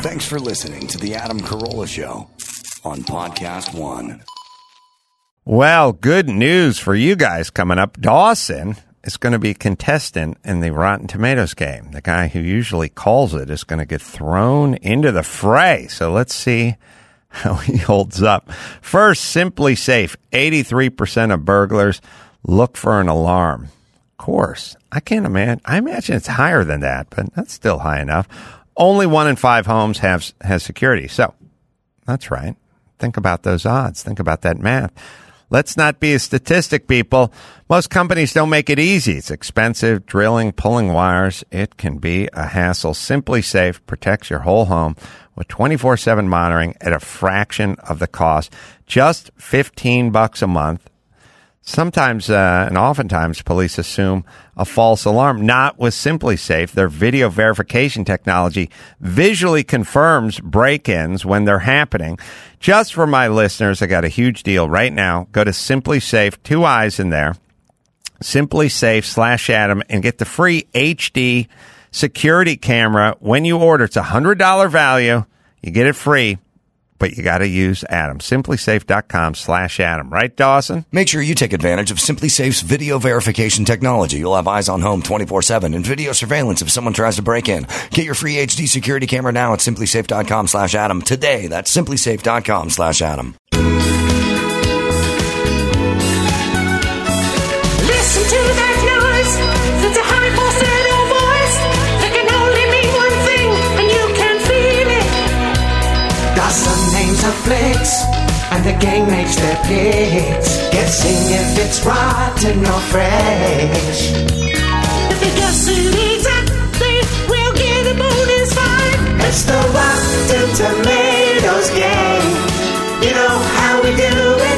Thanks for listening to The Adam Carolla Show on Podcast One. Well, good news for you guys coming up. Dawson is going to be a contestant in the Rotten Tomatoes game. The guy who usually calls it is going to get thrown into the fray. So let's see how he holds up. First, Simply Safe. 83% of burglars look for an alarm. Of course, I imagine it's higher than that, but that's still high enough. Only 1 in 5 homes has security. So that's right. Think about those odds. Think about that math. Let's not be a statistic, people. Most companies don't make it easy. It's expensive, drilling, pulling wires. It can be a hassle. Simply Safe protects your whole home with 24/7 monitoring at a fraction of the cost. Just $15 a month. Sometimes and oftentimes police assume a false alarm. Not with Simply Safe. Their video verification technology visually confirms break-ins when they're happening. Just for my listeners, I got a huge deal right now. Go to Simply Safe, 2 I's in there, SimplySafe/Adam, and get the free HD security camera when you order. It's a $100 value. You get it free. But you got to use Adam. SimplySafe.com/Adam. Right, Dawson? Make sure you take advantage of Simply Safe's video verification technology. You'll have eyes on home 24/7 and video surveillance if someone tries to break in. Get your free HD security camera now at SimplySafe.com/Adam. Today, that's SimplySafe.com/Adam. Listen to that noise. It's a high falsetto voice that can only mean one thing, and you can feel it. Dawson names her flicks, and the gang makes their picks, guessing if it's rotten or fresh. If they guess it exactly, we'll get a bonus 5. It's the Rotten Tomatoes game. You know how we do it.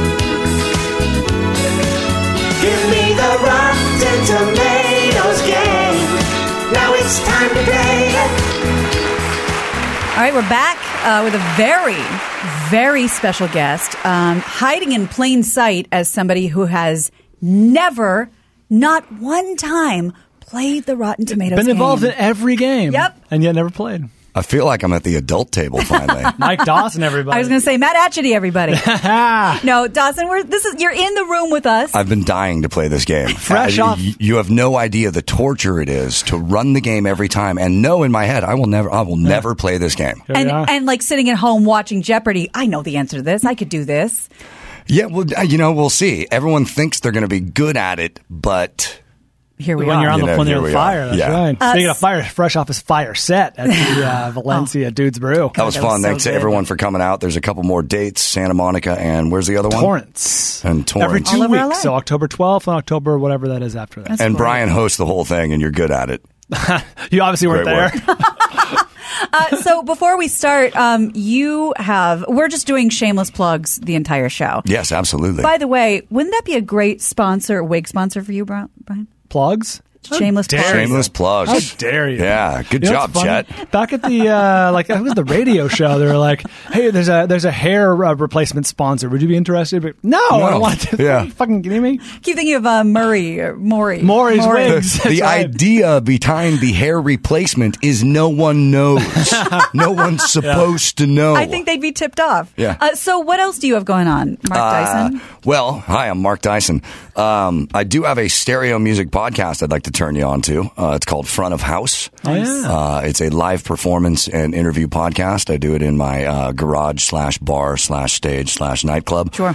Give me the Rotten Tomatoes game. Now it's time to play it. All right, we're back with a very, very special guest, hiding in plain sight as somebody who has never, not one time, played the Rotten Tomatoes game. Been involved in every game. Yep. And yet never played. I feel like I'm at the adult table finally. Mike Dawson, everybody. I was going to say Matt Atchity, everybody. No, Dawson, you're in the room with us. I've been dying to play this game. Fresh off. You have no idea the torture it is to run the game every time and know in my head I will never play this game. And like sitting at home watching Jeopardy, I know the answer to this. I could do this. Yeah, well, we'll see. Everyone thinks they're going to be good at it, but Here we when are. you're on When the fire, that's Yeah. right. Speaking of fire, fresh off his fire set at the Valencia Dudes Brew. that was that fun. was so Thanks to good. everyone for coming out. There's a couple more dates, Santa Monica, and where's the other one? Torrance. And Torrance. Every 2 All over weeks. LA. So October 12th and October whatever that is after that. That's And great. Brian hosts the whole thing, and you're good at it. You obviously weren't Great there. work. So before we start, we're just doing shameless plugs the entire show. Yes, absolutely. By the way, wouldn't that be a great wig sponsor for you, Brian? Plugs? Shameless plugs. Shameless plugs. How dare you? Yeah, good You know job, what's funny? Chet. Back at the it was the radio show. They were like, "Hey, there's a hair replacement sponsor. Would you be interested?" But no, I don't want to. Yeah. Are you fucking kidding me? Keep thinking of Maury's wigs. That's The right. idea behind the hair replacement is no one knows. No one's supposed to know. I think they'd be tipped off. Yeah. So what else do you have going on, Mark Dyson? Well, hi, I'm Mark Dyson. I do have a stereo music podcast I'd like to turn you on to. It's called Front of House. Oh, yeah. It's a live performance and interview podcast. I do it in my garage /bar /stage /nightclub. Sure.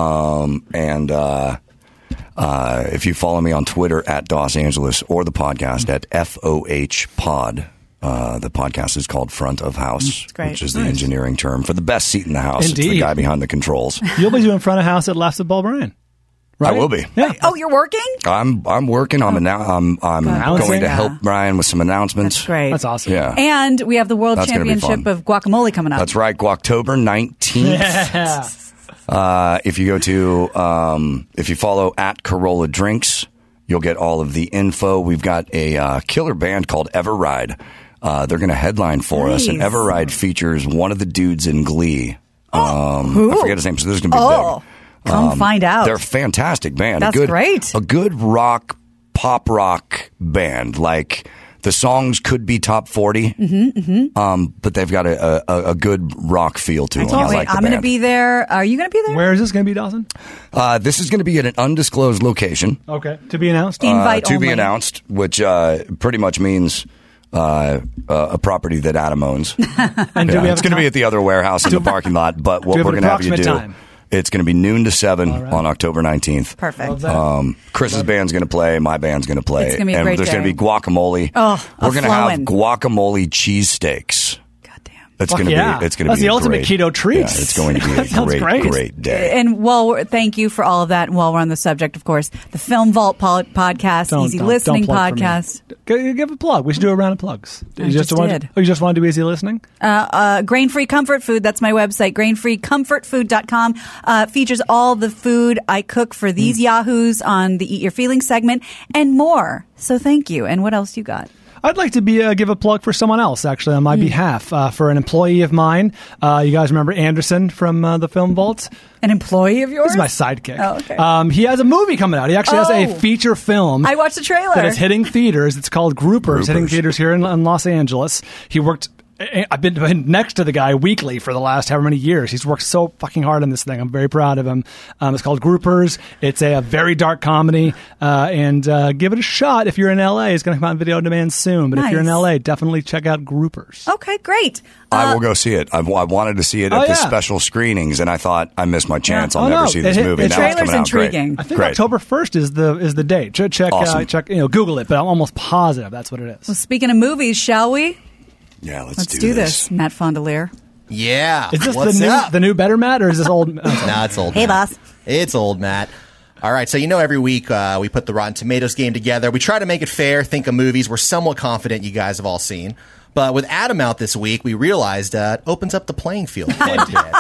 If you follow me on Twitter at Dos Angeles or the podcast at FOH Pod, the podcast is called Front of House, great. which is the engineering term for the best seat in the house. It's the Indeed. guy behind the controls. You'll be doing front of house at Laughs at Ball Brian. I will be. Yeah. Oh, you're working? I'm working. I'm going to Yeah. help Brian with some announcements. That's great. That's awesome. Yeah. And we have the World That's gonna be Championship fun. of Guacamole coming up. That's right. October 19th. Yeah. If you go to, if you follow at Carolla Drinks, you'll get all of the info. We've got a killer band called Everride. They're going to headline for us, and Nice. Everride features one of the dudes in Glee. Who? I forget his name, so this is going to be big. Come find out. They're a fantastic band. That's great. A good pop rock band. Like, The songs could be top 40, but they've got a good rock feel to them. I like the I'm going to band. be there. Are you going to be there? Where is this going to be, Dawson? This is going to be at an undisclosed location. Okay, to be announced. Invite To only. be announced, which pretty much means a property that Adam owns. And do we have It's going to be at the other warehouse in the parking lot, but what we have we're an going to have you do, approximate time? it's going to be noon to 7 on October 19th. Perfect. Love that. Chris's band's going to play. My band's going to play. It's gonna be a and great there's going day. to be guacamole. Oh, we're going to have flowing. guacamole cheesesteaks. Goddamn. It's Fuck going to yeah. be. It's going to That's be the a ultimate great, keto treat. Yeah, it's going to be That a sounds great. great day. And thank you for all of that. And while we're on the subject, of course, the Film Vault podcast, Easy Listening don't plug for me. podcast. Give a plug. We should do a round of plugs. I just did. You just want to do easy listening? Grain-free comfort food. That's my website, grainfreecomfortfood.com. Features all the food I cook for these yahoos on the Eat Your Feelings segment and more. So thank you. And what else you got? I'd like to give a plug for someone else, actually, on my behalf. For an employee of mine. You guys remember Anderson from the Film Vault? An employee of yours? This is my sidekick. Oh, okay. He has a movie coming out. He actually has a feature film. I watched the trailer. That is hitting theaters. It's called Groupers. Hitting theaters here in Los Angeles. He worked. I've been next to the guy weekly for the last however many years. He's worked so fucking hard on this thing. I'm very proud of him. It's called Groupers. It's a very dark comedy. And give it a shot if you're in LA. It's going to come out in video on demand soon. But if you're in Nice. LA, definitely check out Groupers. Okay, great. I will go see it. I wanted to see it at the special screenings, and I thought I missed my chance. I'll never see this movie. The Now it's trailer's coming out. intriguing. I think Great. October 1st is the date. Check, Awesome. Google it, but I'm almost positive that's what it Well, is. speaking of movies, shall we? Yeah, Let's do this. Matt Fondelier. Yeah. Is this What's up? the new Better Matt, or is this old? No, it's old. Hey, Matt. boss. It's old Matt. All right, so every week we put the Rotten Tomatoes game together. We try to make it fair, think of movies we're somewhat confident you guys have all seen. But with Adam out this week, we realized it opens up the playing field quite a bit.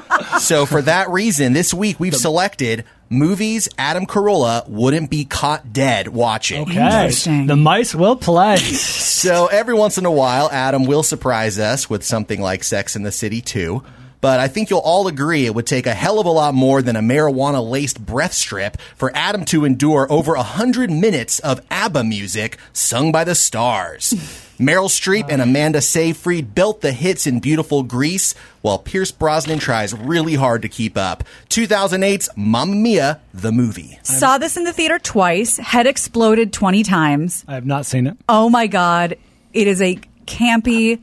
So for that reason, this week we've selected movies Adam Carolla wouldn't be caught dead watching. Okay, Interesting. the mice will play. So every once in a while, Adam will surprise us with something like Sex and the City 2. But I think you'll all agree it would take a hell of a lot more than a marijuana-laced breath strip for Adam to endure over 100 minutes of ABBA music sung by the stars. Meryl Streep and Amanda Seyfried built the hits in beautiful Grease, while Pierce Brosnan tries really hard to keep up. 2008's Mamma Mia, the movie. Saw this in the theater twice. Head exploded 20 times. I have not seen it. Oh my God. It is a campy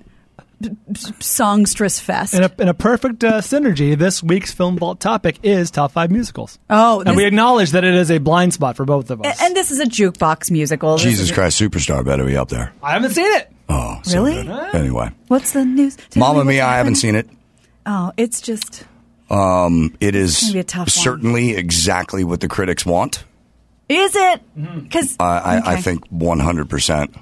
songstress fest. In a perfect synergy, this week's Film Vault topic is top 5 musicals. Oh, and we this- acknowledge that it is a blind spot for both of us. And this is a jukebox musical. This Jesus is- Christ Superstar better be up there. I haven't seen it. Oh, so Really? good. Anyway, What's the news? Tell Mamma me what's Mia, I haven't happening. seen it. Oh, it's just. It is gonna be a tough one. certainly exactly what the critics want. Is it? Because I think 100%.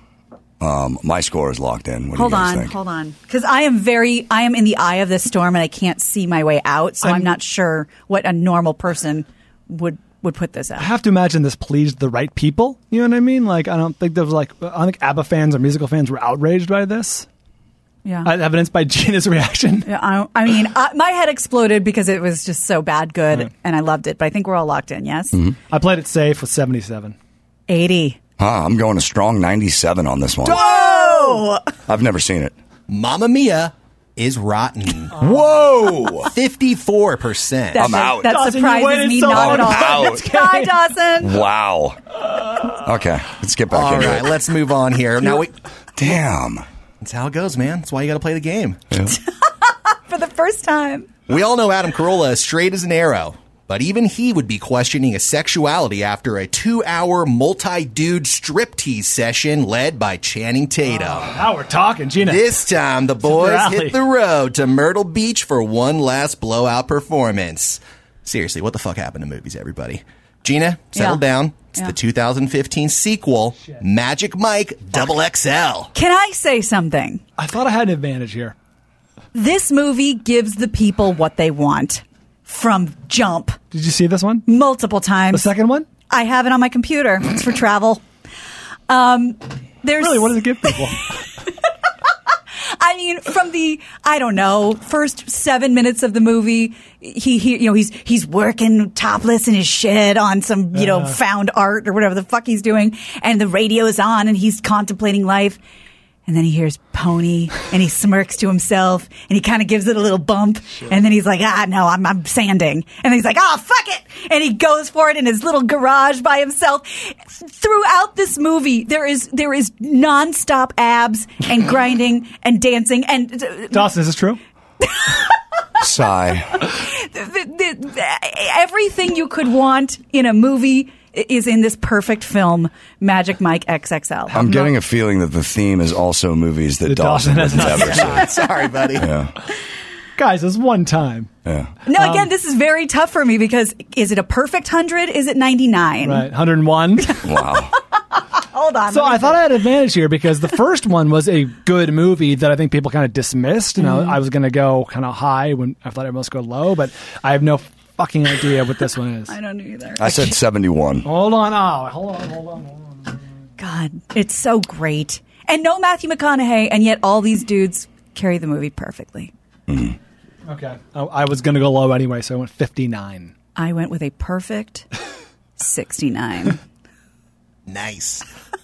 My score is locked in. What do you guys think? Hold on. Because I am in the eye of this storm and I can't see my way out. So I'm not sure what a normal person would put this I at. have to imagine this pleased the right people. You know what I mean? Like, I don't think ABBA fans or musical fans were outraged by this. Yeah. Evidenced by Gina's reaction. Yeah, I mean, my head exploded because it was just so bad good, and I loved it. But I think we're all locked in, yes? Mm-hmm. I played it safe with 77. 80. I'm going a strong 97 on this one. Oh! I've never seen it. Mamma Mia is rotten. Whoa! 54%. I'm out. That Dawson, you surprises waited me so not at all. long. Out. Bye, Dawson. Wow. Okay, let's get back All into right, it. let's move on here. Now, Damn. that's how it goes, man. That's why you got to play the game. For the first time. We all know Adam Carolla is straight as an arrow, but even he would be questioning his sexuality after a 2-hour multi-dude striptease session led by Channing Tatum. Now we're talking, Gina. This time, the boys alley. hit the road to Myrtle Beach for one last blowout performance. Seriously, what the fuck happened to movies, everybody? Gina, settle Yeah. down. It's Yeah. the 2015 sequel, Magic Mike XXL. Can I say something? I thought I had an advantage here. This movie gives the people what they want from jump Did you see this one? multiple times. The second one? I have it on my computer. It's for travel. There's Really, what does it give people? I mean, mean, from the, I don't know, first 7 minutes of the movie, he's working topless in his shed on some, found art or whatever the fuck he's doing. And the radio is on and he's contemplating life. And then he hears Pony, and he smirks to himself, and he kind of gives it a little bump. Sure. And then he's like, no, I'm sanding. And then he's like, fuck it. And he goes for it in his little garage by himself. Throughout this movie, there is nonstop abs and grinding and dancing. And Dawson, is this true? Sigh. Everything you could want in a movie is in this perfect film, Magic Mike XXL. I'm getting a feeling that the theme is also movies that Dawson has never seen. Sorry, buddy. Yeah. Guys, it's one time. Yeah. No, again, this is very tough for me because is it a perfect 100? Is it 99? Right, 101. Wow. Hold on. So I thought I had advantage here because the first one was a good movie that I think people kind of dismissed. I was going to go kind of high when I thought everyone else go low, but I have no fucking idea what this one is. I don't either. I said 71. Hold on. God, it's so great. And no Matthew McConaughey, and yet all these dudes carry the movie perfectly. Mm-hmm. Okay. I was going to go low anyway, so I went 59. I went with a perfect 69. Nice.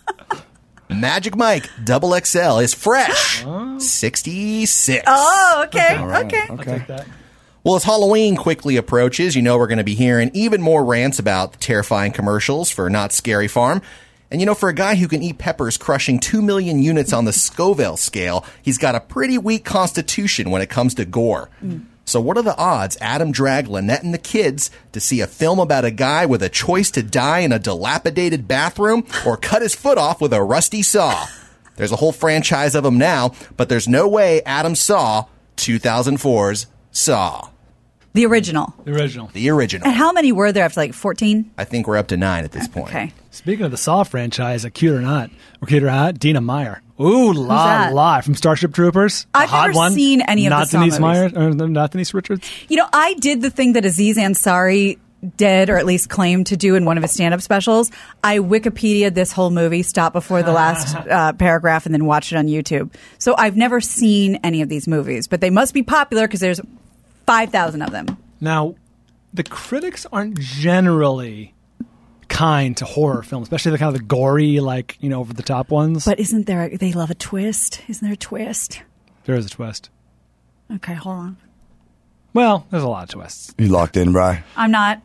Magic Mike XXL is fresh. 66. Oh, okay. Right. I'll take that. Well, as Halloween quickly approaches, we're going to be hearing even more rants about the terrifying commercials for Not Scary Farm. And for a guy who can eat peppers crushing 2 million units on the Scoville scale, he's got a pretty weak constitution when it comes to gore. So what are the odds Adam dragged Lynette and the kids to see a film about a guy with a choice to die in a dilapidated bathroom or cut his foot off with a rusty saw? There's a whole franchise of them now, but there's no way Adam saw 2004's Saw. The original. The original. And how many were there after 14? I think we're up to 9 at this point. Okay. Speaking of the Saw franchise, Cute or Not, Dina Meyer. Ooh, la, from Starship Troopers. I've never seen any of the Saw movies. Not Denise Richards. I did the thing that Aziz Ansari did, or at least claimed to do in one of his stand-up specials. I Wikipedia'd this whole movie, stopped before the last paragraph, and then watched it on YouTube. So I've never seen any of these movies, but they must be popular because there's 5,000 of them. Now, the critics aren't generally kind to horror films, especially the kind of the gory, over the top ones. But they love a twist? Isn't there a twist? There is a twist. Okay, hold on. Well, there's a lot of twists. You locked in, Bri? I'm not.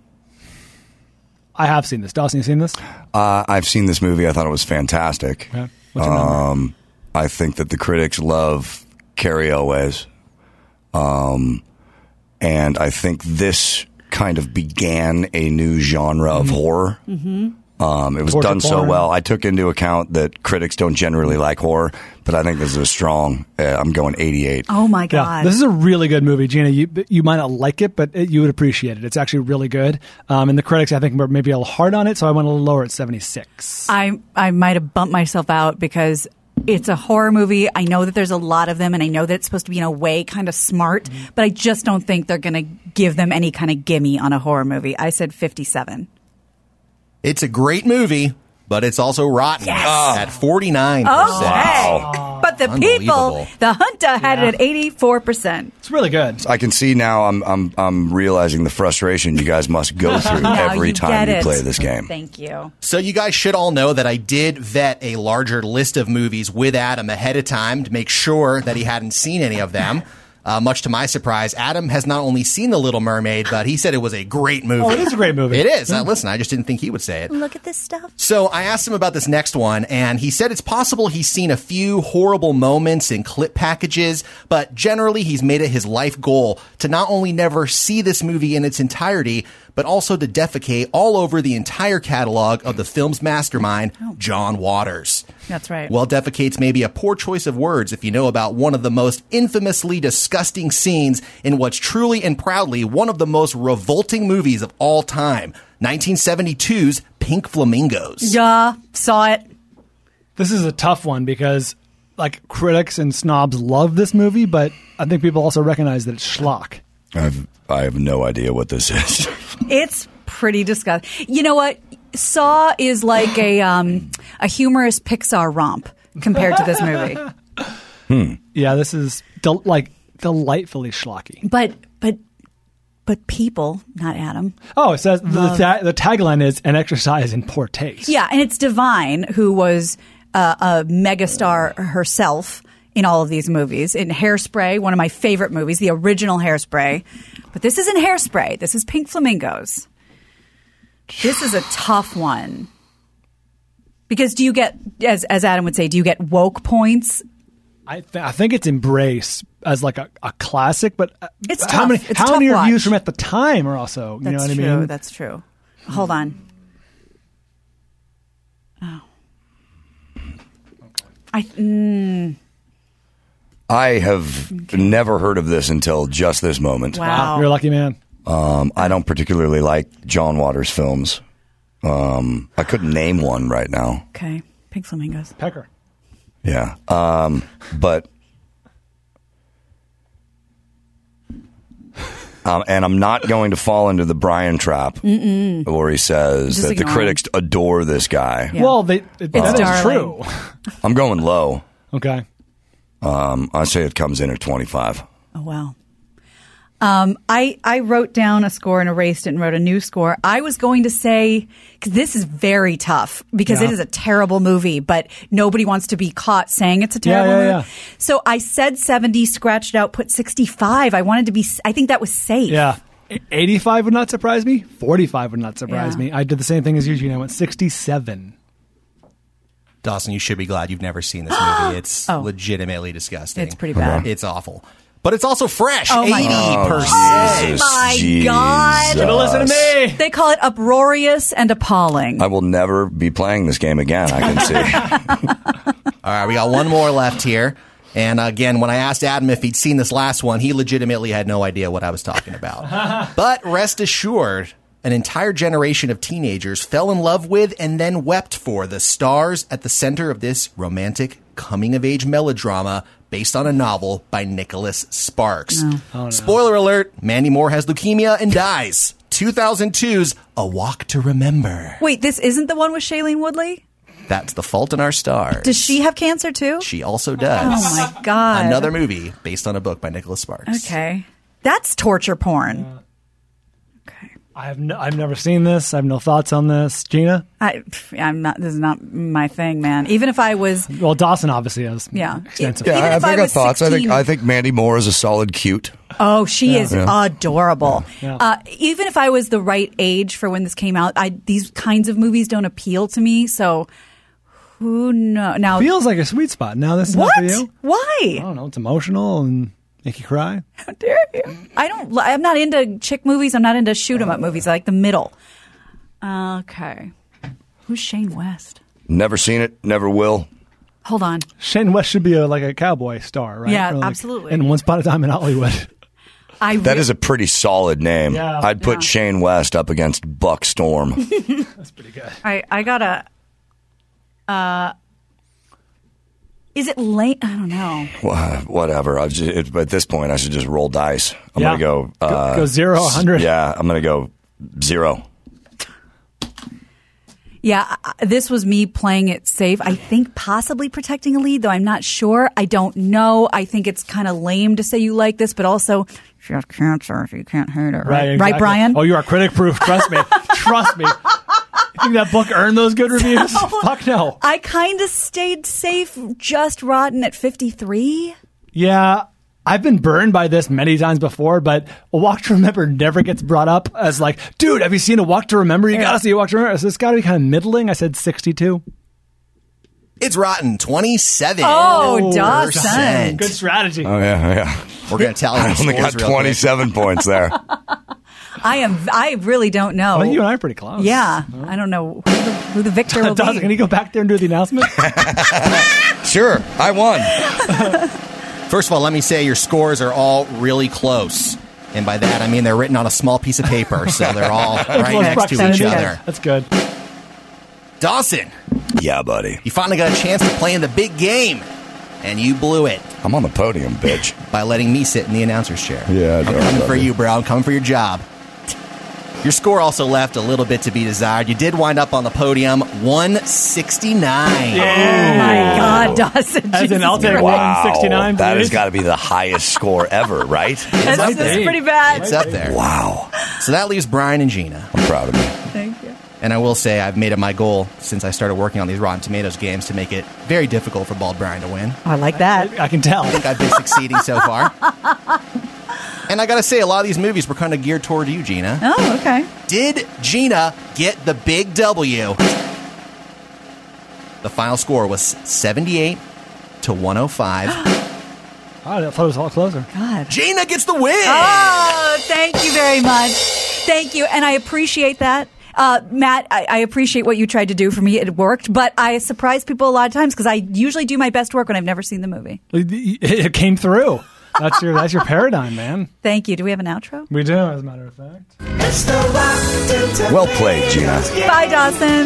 I have seen this. Dawson, you seen this? I've seen this movie. I thought it was fantastic. Okay. What's your memory? I think that the critics love Cary Elwes. And I think this kind of began a new genre of horror. Mm-hmm. It was done so well. I took into account that critics don't generally like horror, but I think this is a strong, I'm going 88. Oh, my God. Yeah, this is a really good movie, Gina. You might not like it, but you would appreciate it. It's actually really good. And the critics, I think, were maybe a little hard on it, so I went a little lower at 76. I might have bumped myself out because it's a horror movie. I know that there's a lot of them, and I know that it's supposed to be, in a way, kind of smart, but I just don't think they're going to give them any kind of gimme on a horror movie. I said 57. It's a great movie, but it's also rotten at 49%. Okay. Wow. But the people, the Junta had it at 84%. It's really good. I can see now I'm realizing the frustration you guys must go through every time you play this game. Thank you. So you guys should all know that I did vet a larger list of movies with Adam ahead of time to make sure that he hadn't seen any of them. Much to my surprise, Adam has not only seen The Little Mermaid, but he said it was a great movie. Oh, it is a great movie. It is. Listen, I just didn't think he would say it. Look at this stuff. So I asked him about this next one, and he said it's possible he's seen a few horrible moments in clip packages, but generally he's made it his life goal to not only never see this movie in its entirety, but also to defecate all over the entire catalog of the film's mastermind, John Waters. That's right. Well, defecate's maybe a poor choice of words if you know about one of the most infamously disgusting scenes in what's truly and proudly one of the most revolting movies of all time, 1972's Pink Flamingos. Yeah, saw it. This is a tough one because, critics and snobs love this movie, but I think people also recognize that it's schlock. I have no idea what this is. It's pretty disgusting. You know what? Saw is like a humorous Pixar romp compared to this movie. Yeah, this is delightfully schlocky. But people, not Adam. Oh, it says the tagline is an exercise in poor taste. Yeah, and it's Divine, who was a megastar herself in all of these movies. In Hairspray, one of my favorite movies, the original Hairspray. But this isn't Hairspray. This is Pink Flamingos. This is a tough one. Because do you get, as Adam would say, do you get woke points? I think it's Embrace as like a classic, but It's how tough. many It's a tough reviews watch. from at the time are also, you know what I mean? That's true. Hold on. Oh. I have never heard of this until just this moment. Wow. You're a lucky man. I don't particularly like John Waters films. I couldn't name one right now. Okay. Pink Flamingos. Pecker. Yeah. But and I'm not going to fall into the Brian trap where he says Just that the ignore critics adore this guy. Yeah. Well, that is darling. true. I'm going low. Okay. I say it comes in at 25. Oh, wow. I wrote down a score and erased it and wrote a new score. I was going to say, because this is very tough because it is a terrible movie, but nobody wants to be caught saying it's a terrible movie. Yeah. So I said 70, scratched out, put 65. I think that was safe. Yeah. 85 would not surprise me. 45 would not surprise Yeah. me. I did the same thing as you. I went 67. Dawson, you should be glad you've never seen this movie. It's legitimately disgusting. It's pretty bad. It's awful. But it's also fresh. Oh, my 80%. Jesus, my God. Jesus. Listen to me. They call it uproarious and appalling. I will never be playing this game again, I can see. All right, we got one more left here. And again, when I asked Adam if he'd seen this last one, he legitimately had no idea what I was talking about. But rest assured, an entire generation of teenagers fell in love with and then wept for the stars at the center of this romantic coming-of-age melodrama based on a novel by Nicholas Sparks. Spoiler alert, Mandy Moore has leukemia and dies. 2002's A Walk to Remember. Wait, this isn't the one with Shailene Woodley? That's The Fault in Our Stars. Does she have cancer too? She also does. Oh my God. Another movie based on a book by Nicholas Sparks. Okay. That's torture porn. Okay. I've never seen this. I have no thoughts on this. Gina? I'm not. This is not my thing, man. Even if I was, Well, Dawson obviously has extensive. Even if I got was thoughts. 16 I think Mandy Moore is a solid cute. oh, she is adorable. Yeah. Even if I was the right age for when this came out, these kinds of movies don't appeal to me. So who knows? Now, Feels like a sweet spot. Now this is what? not for you? I Why? don't know. It's emotional and make you cry. How dare you? I'm not into chick movies. I'm not into shoot 'em up movies. I like the middle. Okay. Who's Shane West? Never seen it, never will. Hold on. Shane West should be like a cowboy star, right? Yeah, Or like absolutely. In Once Upon a Time in Hollywood. That is a pretty solid name. Yeah. I'd put Shane West up against Buck Storm. That's pretty good. I gotta. Is it late? I don't know. Whatever. At this point, I should just roll dice. I'm Yeah. going to go... Go 0, 100. Yeah, I'm going to go 0. Yeah, this was me playing it safe. I think possibly protecting a lead, though I'm not sure. I don't know. I think it's kind of lame to say you like this, but also she has cancer, so you can't hate it, right? Exactly. Right, Brian? Oh, you are critic proof. Trust me. Trust me. You think that book earned those good reviews? Fuck no. I kind of stayed safe, just rotten at 53. Yeah, I've been burned by this many times before, but A Walk to Remember never gets brought up as like, dude, have you seen A Walk to Remember? You gotta see A Walk to Remember. So it's gotta be kind of middling. I said 62. It's rotten 27. Oh, Dawson. Good strategy. Oh, yeah. We're going to tally I the only scores got real quick. 27 points there. I really don't know. Well, you and I are pretty close. Yeah, I don't know who the victor will Dawson, be. can you go back there and do the announcement? Sure, I won. First of all, let me say your scores are all really close. And by that, I mean they're written on a small piece of paper, so they're all right Close next to proximity. each other. That's good. Dawson, Yeah, buddy. you finally got a chance to play in the big game, and you blew it I'm on the podium, bitch. by letting me sit in the announcer's chair. Yeah, I I'm know, coming for buddy. you, bro. I'm coming for your job. Your score also left a little bit to be desired. You did wind up on the podium, 169. Oh my God, Dawson. As in, I'll take Jesus Christ. 169, That has please. got to be the highest score ever, right? That's pretty bad. It's up there. Wow. So that leaves Brian and Gina. I'm proud of me. Thank you. And I will say I've made it my goal since I started working on these Rotten Tomatoes games to make it very difficult for Bald Brian to win. Oh, I like that. I can tell. I think I've been succeeding so far. And I got to say, a lot of these movies were kind of geared toward you, Gina. Oh, okay. Did Gina get the big W? The final score was 78 to 105. I thought it was a lot closer. God. Gina gets the win! Oh, thank you very much. Thank you. And I appreciate that. Matt, I appreciate what you tried to do for me. It worked, but I surprise people a lot of times because I usually do my best work when I've never seen the movie. It came through. That's your paradigm, man. Thank you. Do we have an outro? We do, as a matter of fact. Well played, Gina. Bye, Dawson.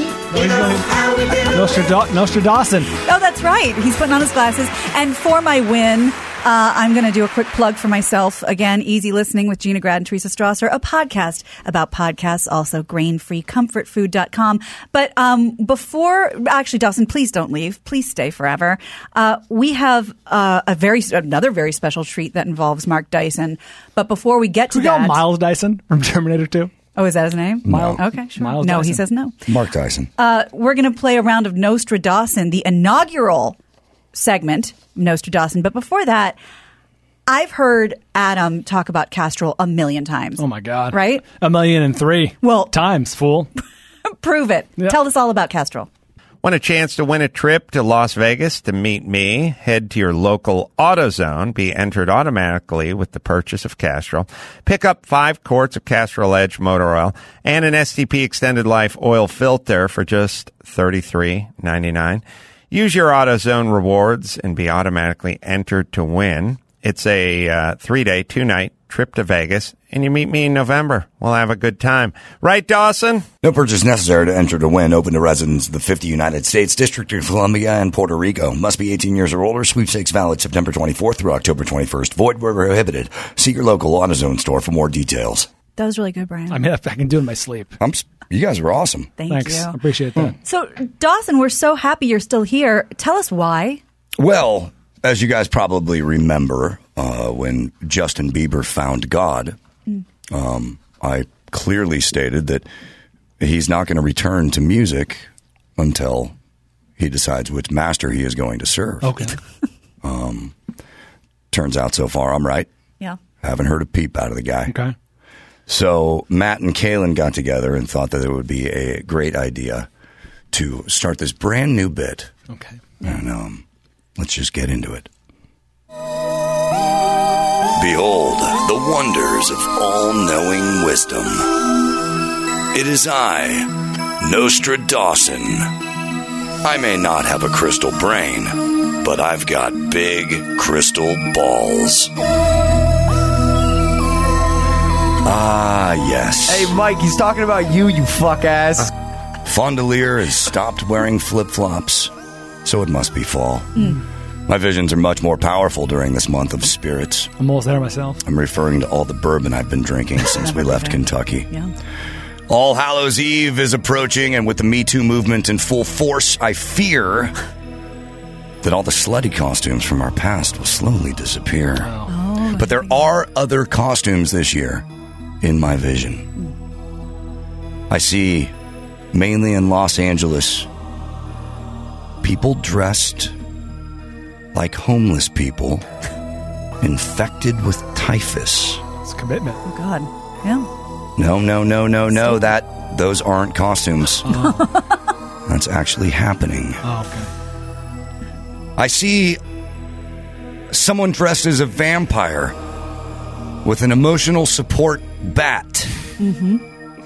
Nostradamus. Oh, that's right. He's putting on his glasses. And for my win, I'm going to do a quick plug for myself. Again, Easy Listening with Gina Grad and Teresa Strasser, a podcast about podcasts, also grain-free-comfortfood.com. But actually, Dawson, please don't leave. Please stay forever. We have another very special treat that involves Mark Dyson. But before we get to Can we call that... Miles Dyson from Terminator 2? Oh, is that his name? No. Okay, sure. Miles no, he Dyson. says no. Mark Dyson. We're going to play a round of Nostradamus, the inaugural segment, Nostradamus. But before that, I've heard Adam talk about Castrol a million times. Oh, my God. Right? 1,000,003. Well- times, fool. Prove it. Yeah. Tell us all about Castrol. Want a chance to win a trip to Las Vegas to meet me? Head to your local AutoZone. Be entered automatically with the purchase of Castrol. Pick up 5 quarts of Castrol Edge motor oil and an STP extended life oil filter for just $33.99. Use your AutoZone rewards and be automatically entered to win. It's a 3-day, 2-night trip to Vegas, and you meet me in November. We'll have a good time. Right, Dawson? No purchase necessary to enter to win. Open to residents of the 50 United States, District of Columbia, and Puerto Rico. Must be 18 years or older. Sweepstakes valid September 24th through October 21st. Void where prohibited. See your local AutoZone store for more details. That was really good, Brian. I mean, I can do it in my sleep. You guys were awesome. Thanks. you. I appreciate that. So, Dawson, we're so happy you're still here. Tell us why. Well, as you guys probably remember, when Justin Bieber found God, I clearly stated that he's not going to return to music until he decides which master he is going to serve. Okay. Turns out so far I'm right. Yeah. Haven't heard a peep out of the guy. Okay. So Matt and Kaylin got together and thought that it would be a great idea to start this brand new bit. Okay. And let's just get into it. Behold the wonders of all-knowing wisdom. It is I, Nostradamus. I may not have a crystal brain, but I've got big crystal balls. Ah, yes. Hey, Mike, he's talking about you fuck ass. Fondelier has stopped wearing flip-flops, so it must be fall. My visions are much more powerful during this month of spirits. I'm almost there myself. I'm referring to all the bourbon I've been drinking since we left Kentucky. Yeah. All Hallows Eve is approaching, and with the Me Too movement in full force, I fear that all the slutty costumes from our past will slowly disappear. But there are other costumes this year in my vision. I see, mainly in Los Angeles, people dressed like homeless people infected with typhus. It's a commitment. Oh, God. Yeah. No. Those aren't costumes. That's actually happening. Oh, okay. I see someone dressed as a vampire with an emotional support bat. Mm-hmm.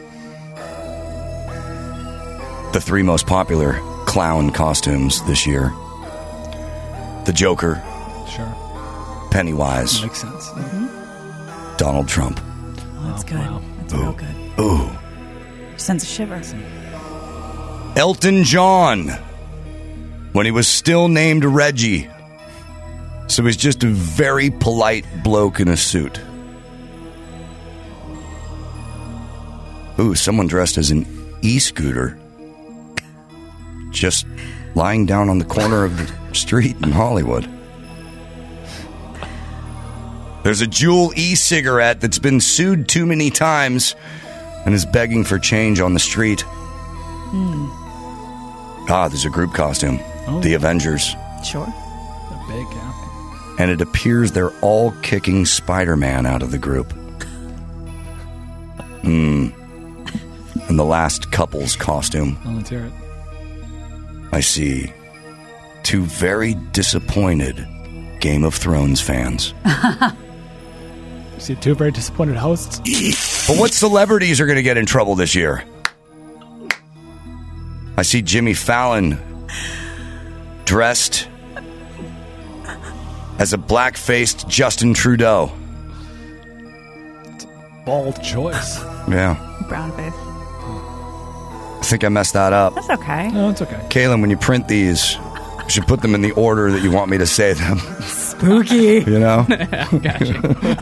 The 3 most popular clown costumes this year. The Joker, Sure. Pennywise, Makes sense. Donald Trump. Oh, that's good. wow. That's real good. Ooh. Sends a shiver. Elton John, when he was still named Reggie. So he's just a very polite bloke in a suit. Ooh, someone dressed as an e-scooter. Just lying down on the corner of the street in Hollywood. There's a Juul e-cigarette that's been sued too many times and is begging for change on the street. There's a group costume. The Avengers. Sure. A big, yeah. And it appears they're all kicking Spider-Man out of the group. And the last couple's costume. Well, let's hear it. I see two very disappointed Game of Thrones fans. You see two very disappointed hosts. But what celebrities are going to get in trouble this year? I see Jimmy Fallon dressed as a black-faced Justin Trudeau. Bold choice. Yeah. Brown face. I think I messed that up. That's okay. No, it's okay. Kaylin, when you print these, you should put them in the order that you want me to say them. Spooky. You know? Gotcha.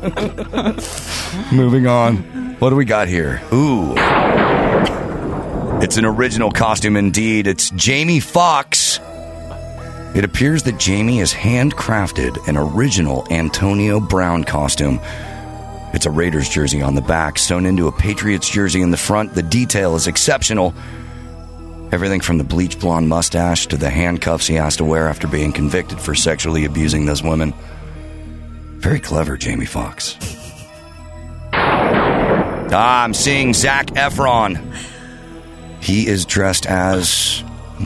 Moving on. What do we got here? Ooh. It's an original costume indeed. It's Jamie Foxx. It appears that Jamie has handcrafted an original Antonio Brown costume. It's a Raiders jersey on the back, sewn into a Patriots jersey in the front. The detail is exceptional. Everything from the bleach blonde mustache to the handcuffs he has to wear after being convicted for sexually abusing those women. Very clever, Jamie Foxx. I'm seeing Zac Efron. He is dressed as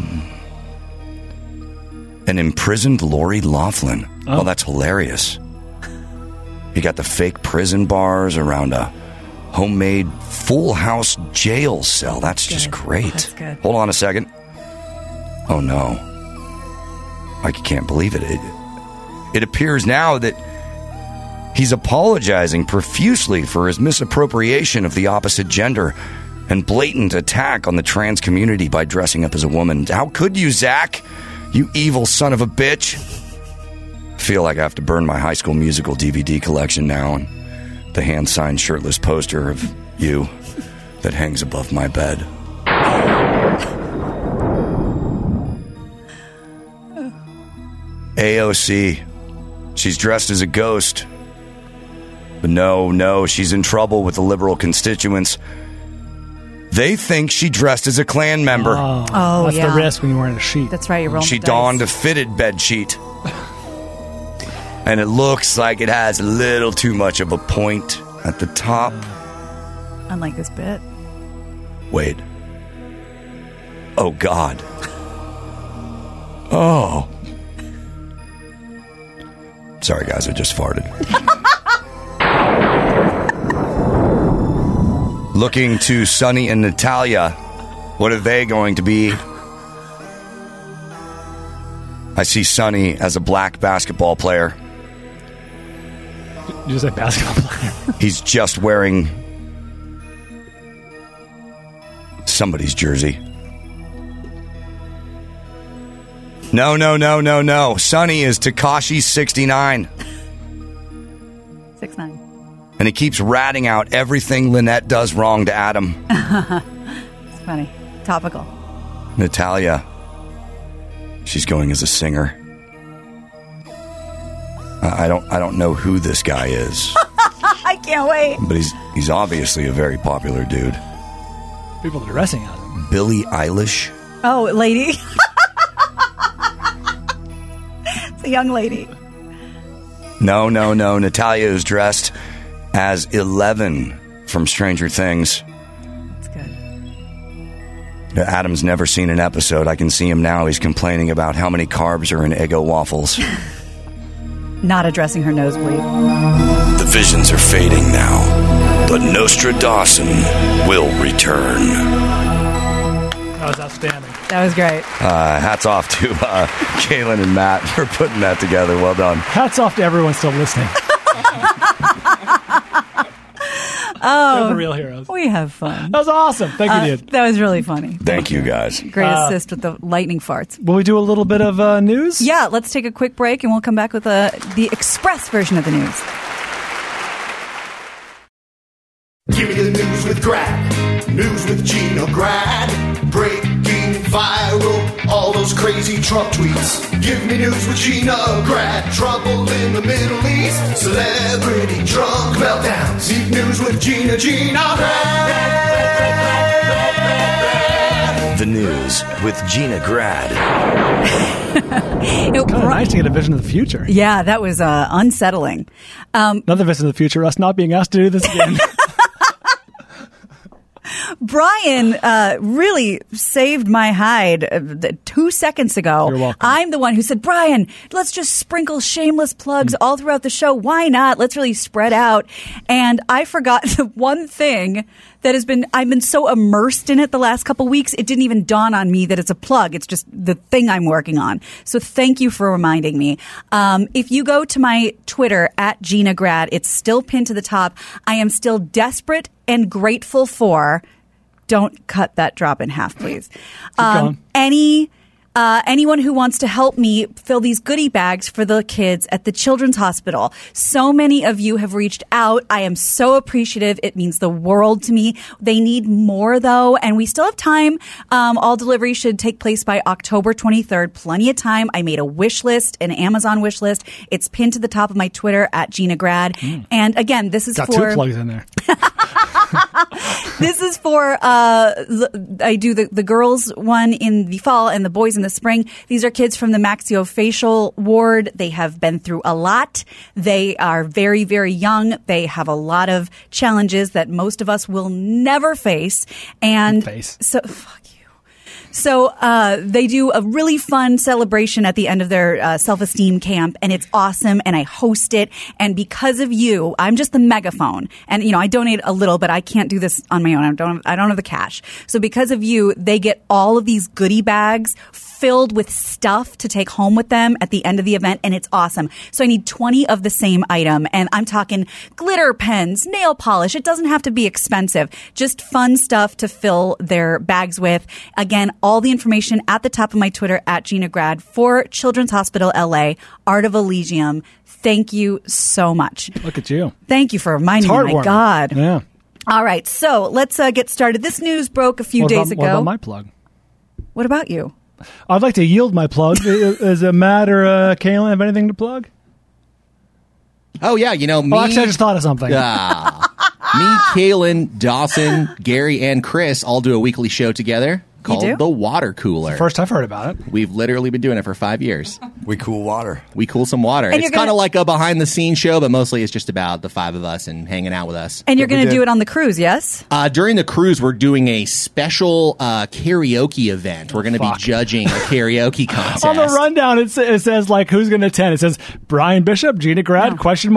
an imprisoned Lori Loughlin. Oh, that's hilarious. You got the fake prison bars around a homemade Full House jail cell. That's just great. That's good. Hold on a second. Oh, no. I can't believe it. It appears now that he's apologizing profusely for his misappropriation of the opposite gender and blatant attack on the trans community by dressing up as a woman. How could you, Zach? You evil son of a bitch. I feel like I have to burn my High School Musical DVD collection now and the hand-signed shirtless poster of you that hangs above my bed. AOC. She's dressed as a ghost. But no, she's in trouble with the liberal constituents. They think she dressed as a Klan member. Oh, that's yeah. the risk when you're wearing a sheet. That's right. You're rolling She the dice. donned a fitted bed sheet. And it looks like it has a little too much of a point at the top. Unlike this bit. Wait. Oh, God. Oh. Sorry, guys, I just farted. Looking to Sonny and Natalia. What are they going to be? I see Sonny as a black basketball player. You just say basketball player. He's just wearing somebody's jersey. No. Sonny is Tekashi 69. 6'9". And he keeps ratting out everything Lynette does wrong to Adam. It's funny. Topical. Natalia. She's going as a singer. I don't know who this guy is. I can't wait. But he's obviously a very popular dude. People are dressing as him. Billie Eilish. Oh, lady. It's a young lady. No. Natalia is dressed as 11 from Stranger Things. That's good. Adam's never seen an episode. I can see him now. He's complaining about how many carbs are in Eggo waffles. Not addressing her nosebleed. The visions are fading now, but Nostra Dawson will return. That was outstanding. That was great. Hats off to Kaylin and Matt for putting that together. Well done. Hats off to everyone still listening. Oh, the real heroes. We have fun. That was awesome. Thank you, dude. That was really funny. Thank you, guys. Great assist with the lightning farts. Will we do a little bit of news? Yeah, let's take a quick break and we'll come back with the express version of the news. Give me the news with Greg. News with Gina Grad. Breaking viral, all those crazy Trump tweets. Give me news with Gina Grad. Trouble in the Middle East. Celebrity drunk meltdowns. Deep news with Gina Grad. The news with Gina Grad. Kind of nice to get a vision of the future. Yeah, that was unsettling. Another vision of the future, us not being asked to do this again. Brian really saved my hide 2 seconds ago. You're welcome. I'm the one who said, Brian, let's just sprinkle shameless plugs all throughout the show. Why not? Let's really spread out. And I forgot the one thing that I've been so immersed in it the last couple weeks, it didn't even dawn on me that it's a plug. It's just the thing I'm working on. So thank you for reminding me. If you go to my Twitter at Gina Grad, it's still pinned to the top. I am still desperate and grateful for. Don't cut that drop in half, please. Anyone who wants to help me fill these goodie bags for the kids at the Children's Hospital. So many of you have reached out. I am so appreciative. It means the world to me. They need more, though, and we still have time. All delivery should take place by October 23rd. Plenty of time. I made a wish list, an Amazon wish list. It's pinned to the top of my Twitter at Gina Grad. And again, this is Got for... 2 plugs in there. This is for, I do the girls one in the fall and the boys in the spring. These are kids from the maxillofacial ward. They have been through a lot. They are very, very young. They have a lot of challenges that most of us will never face. And so, fuck you. So they do a really fun celebration at the end of their self-esteem camp, and it's awesome, and I host it. And because of you, I'm just the megaphone. And, I donate a little, but I can't do this on my own. I don't have the cash. So because of you, they get all of these goodie bags filled with stuff to take home with them at the end of the event, and it's awesome. So I need 20 of the same item, and I'm talking glitter pens, nail polish. It doesn't have to be expensive. Just fun stuff to fill their bags with. Again, all the information at the top of my Twitter at Gina Grad for Children's Hospital LA, Art of Elysium. Thank you so much. Look at you. Thank you for reminding me. My God. Yeah. All right, so let's get started. This news broke a few days ago. What about my plug? What about you? I'd like to yield my plug. Does Matt or Kaylin have anything to plug? Oh, yeah, me. Oh, actually, I just thought of something. Me, Kaylin, Dawson, Gary, and Chris all do a weekly show together called The Water Cooler. First I've heard about it. We've literally been doing it for 5 years. We cool water. We cool some water. And it's kind of like a behind-the-scenes show, but mostly it's just about the 5 of us and hanging out with us. And you're going to do it on the cruise, yes? During the cruise, we're doing a special karaoke event. We're going to be judging a karaoke contest. On the rundown, it says, like, who's going to attend? It says, Brian Bishop, Gina Grad, ?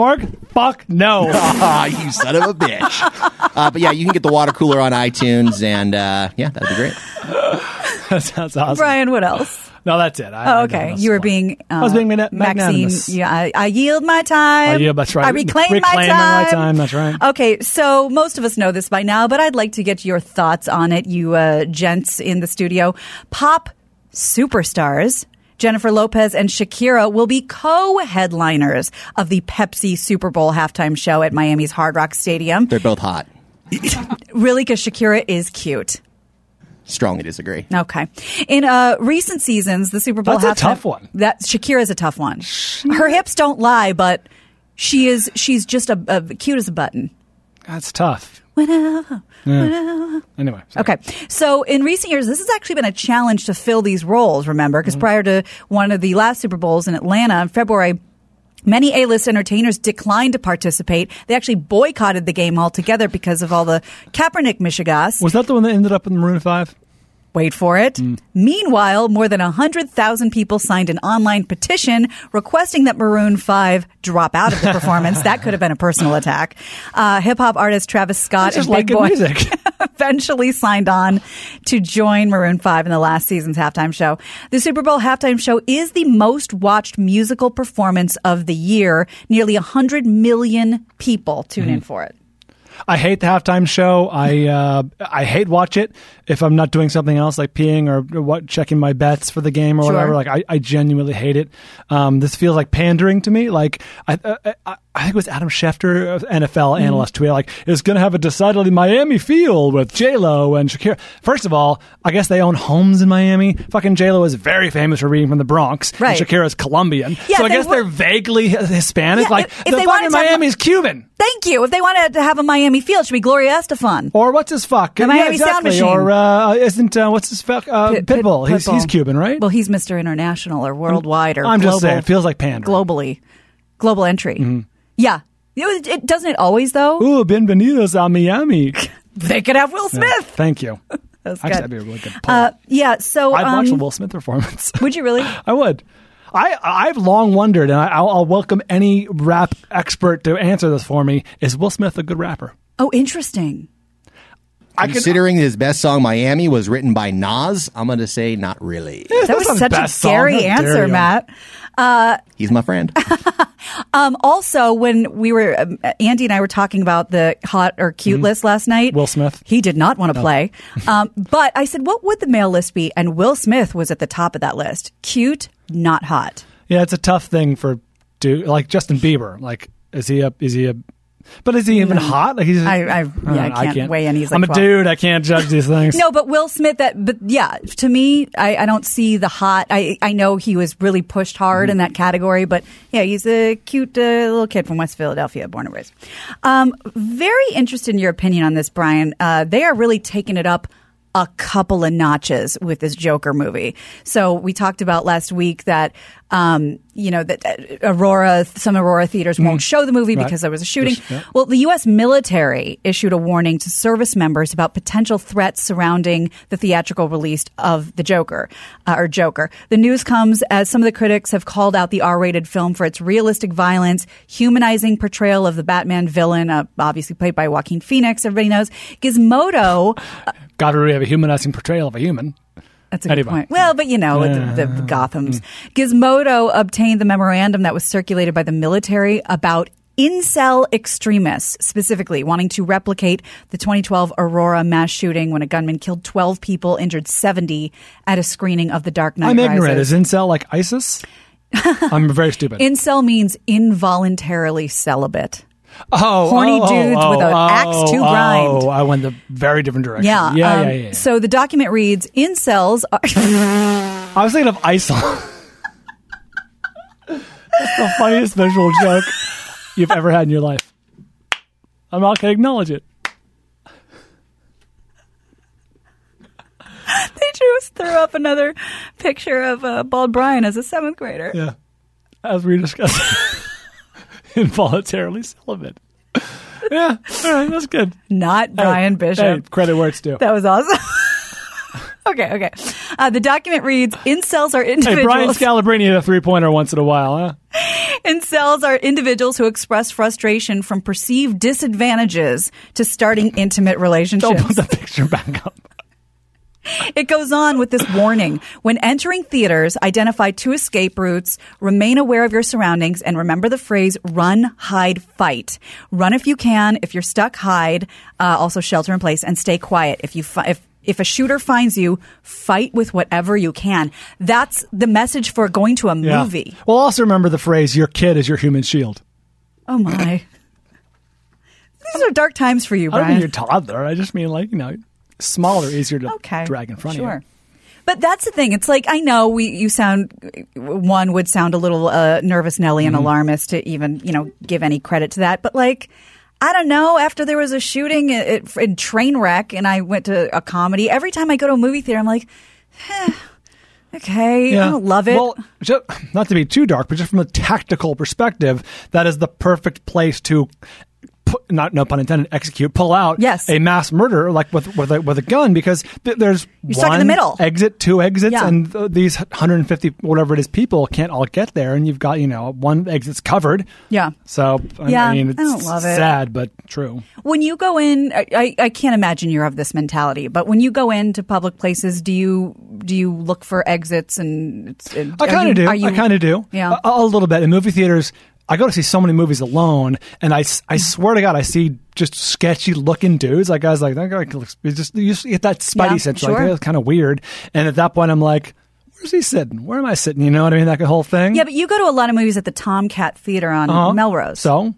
Fuck no. You son of a bitch. But yeah, you can get The Water Cooler on iTunes, and yeah, that'd be great. That sounds awesome. Brian, what else? No, that's it. Okay. You were being I was being Maxine. magnanimous. Yeah, I yield my time. Yeah, that's right. I reclaim my time. That's right. Okay, so most of us know this by now, but I'd like to get your thoughts on it, you gents in the studio. Pop superstars Jennifer Lopez and Shakira will be co-headliners of the Pepsi Super Bowl halftime show at Miami's Hard Rock Stadium. They're both hot. Really, because Shakira is cute. Strongly disagree. Okay. In recent seasons, the Super Bowl That's a tough one. Shakira's a tough one. Her hips don't lie, but she's just a cute as a button. That's tough. Whenever. Anyway. Sorry. Okay. So in recent years, this has actually been a challenge to fill these roles, remember? Because prior to one of the last Super Bowls in Atlanta in February, many A-list entertainers declined to participate. They actually boycotted the game altogether because of all the Kaepernick mishigas. Was that the one that ended up in Maroon 5? Wait for it. Meanwhile, more than 100,000 people signed an online petition requesting that Maroon 5 drop out of the performance. That could have been a personal attack. Hip-hop artist Travis Scott and Big Boy eventually signed on to join Maroon 5 in the last season's halftime show. The Super Bowl halftime show is the most watched musical performance of the year. Nearly 100 million people tune in for it. I hate the halftime show. I hate watch it if I'm not doing something else like peeing or checking my bets for the game or whatever. Like I genuinely hate it. This feels like pandering to me. Like I think it was Adam Schefter, NFL analyst, tweeted like, it's going to have a decidedly Miami feel with J-Lo and Shakira. First of all, I guess they own homes in Miami. Fucking J-Lo is very famous for being from the Bronx. Right. And Shakira's Colombian. Yeah, so I guess they're vaguely Hispanic. Yeah, like, if the they wanted fucking to have Miami's Cuban. Thank you. If they wanted to have a Miami feel, it should be Gloria Estefan. Or what's his fuck? The Miami Sound Machine. Or isn't, what's his fuck? Pitbull. He's Cuban, right? Well, he's Mr. International or worldwide or I'm global. just saying, it feels like pandering. Global entry. Yeah. It doesn't it always, though? Ooh, bienvenidos a Miami. They could have Will Smith. Yeah, thank you. That's Actually, good. that'd be a really good point. Yeah, so... I'd watch a Will Smith performance. Would you really? I would. I've long wondered, and I'll welcome any rap expert to answer this for me, is Will Smith a good rapper? Oh, interesting. Considering his best song, Miami, was written by Nas, I'm going to say not really. That was such a scary answer, Matt. He's my friend. Also, when we were, Andy and I were talking about the hot or cute list last night. Will Smith. He did not want to play. But I said, what would the male list be? And Will Smith was at the top of that list. Cute, not hot. Yeah, it's a tough thing for like Justin Bieber. Like, is he a but is he even hot? Like I can't weigh in. He's like I'm a 12. dude. I can't judge these things. No, but Will Smith, but yeah, to me, I don't see the hot. I know he was really pushed hard in that category, but yeah, he's a cute little kid from West Philadelphia, born and raised. Very interested in your opinion on this, Brian. They are really taking it up a couple of notches with this Joker movie. So we talked about last week that, that some Aurora theaters won't show the movie because there was a shooting. Well, the U.S. military issued a warning to service members about potential threats surrounding the theatrical release of the Joker. The news comes as some of the critics have called out the R-rated film for its realistic violence, humanizing portrayal of the Batman villain, obviously played by Joaquin Phoenix, everybody knows. Gizmodo... Got to really have a humanizing portrayal of a human. That's a good point. Well, but the Gothams. Gizmodo obtained the memorandum that was circulated by the military about incel extremists, specifically wanting to replicate the 2012 Aurora mass shooting when a gunman killed 12 people, injured 70 at a screening of The Dark Knight Rises. I'm ignorant. Is incel like ISIS? I'm very stupid. Incel means involuntarily celibate. Horny dudes with an axe to grind. I went the very different direction. Yeah. So the document reads, incels are... I was thinking of ISIL. That's the funniest visual joke you've ever had in your life. I'm not going to acknowledge it. They just threw up another picture of Bald Brian as a 7th grader. Yeah. As we discussed. Involuntarily celibate. Yeah, all right, that's good. Not Brian Bishop. Hey, credit where it's due. That was awesome. Okay. The document reads, incels are individuals... Hey, Brian Scalabrine had a 3-pointer once in a while, huh? Incels are individuals who express frustration from perceived disadvantages to starting intimate relationships. Don't put the picture back up. It goes on with this warning. When entering theaters, identify 2 escape routes, remain aware of your surroundings, and remember the phrase run, hide, fight. Run if you can. If you're stuck, hide. Also shelter in place and stay quiet. If a shooter finds you, fight with whatever you can. That's the message for going to a movie. Yeah. Well, also remember the phrase, your kid is your human shield. Oh, my. These are dark times for you, Brian. I don't mean your toddler. I just mean smaller, easier to drag in front of you. But that's the thing. It's like, I know one would sound a little nervous Nelly and alarmist to even, give any credit to that. But I don't know, after there was a shooting in Trainwreck and I went to a comedy, every time I go to a movie theater, I'm like, okay, I don't love it. Well, not to be too dark, but just from a tactical perspective, that is the perfect place to no pun intended, pull out a mass murder with a gun, because there's you're stuck in the middle. Exit, 2 exits, and these 150 whatever it is people can't all get there, and you've got one exit's covered. Yeah. So I mean, it's I don't love it. Sad but true. When you go in, I can't imagine you're of this mentality, but when you go into public places, do you look for exits and I kind of do. I kind of do. Yeah. A little bit in movie theaters. I go to see so many movies alone, and I swear to God, I see just sketchy looking dudes. Like, I was like, that guy looks, you just get that spidey sense. Sure. Like, that's kind of weird. And at that point, I'm like, where's he sitting? Where am I sitting? You know what I mean? That whole thing. Yeah, but you go to a lot of movies at the Tomcat Theater on Melrose. So?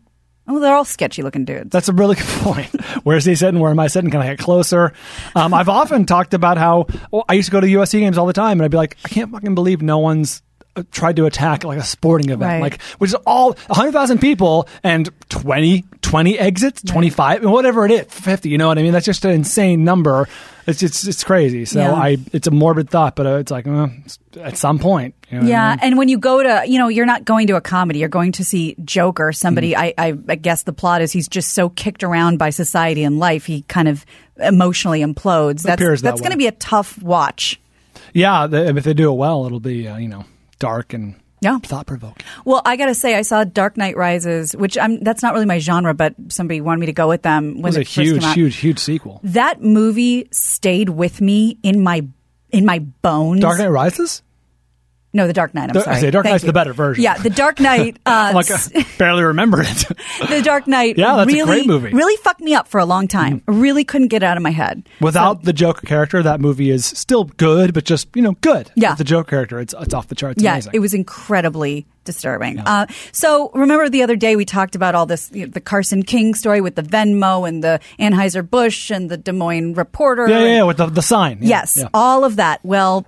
Oh, they're all sketchy looking dudes. That's a really good point. Where's he sitting? Where am I sitting? Can I get closer? I've often talked about how I used to go to USC games all the time, and I'd be like, I can't fucking believe no one's tried to attack like a sporting event, Right. like which is all 100,000 people and 20 exits, 25, and whatever it is, 50. You know what I mean? That's just an insane number. It's crazy. So Yeah. it's a morbid thought, but it's like at some point. You know what I Yeah, mean? and when you go to, you're not going to a comedy. You're going to see Joker. Somebody, I guess the plot is he's just so kicked around by society and life, he kind of emotionally implodes. appears that That's going to way. be a tough watch. Yeah, if they do it well, it'll be dark and Yeah. thought provoking. Well, I got to say, I saw Dark Knight Rises, which that's not really my genre, but somebody wanted me to go with them It when was a it first came out. huge sequel. That movie stayed with me in my bones. Dark Knight Rises. No, The Dark Knight. I'm sorry. I say Dark Thank Knight's you. the better version. Yeah, The Dark Knight. I'm like, I barely remember it. The Dark Knight. Yeah, that's a really, great movie. Really fucked me up for a long time. I really couldn't get it out of my head. Without the Joker character, that movie is still good, but just good. Yeah. With the Joker character, it's off the charts. Yeah, Amazing. it was incredibly disturbing. So remember the other day we talked about all this, the Carson King story with the Venmo and the Anheuser-Busch and the Des Moines Reporter. Yeah, with the sign. Yeah, Yes, yeah. all of that. Well,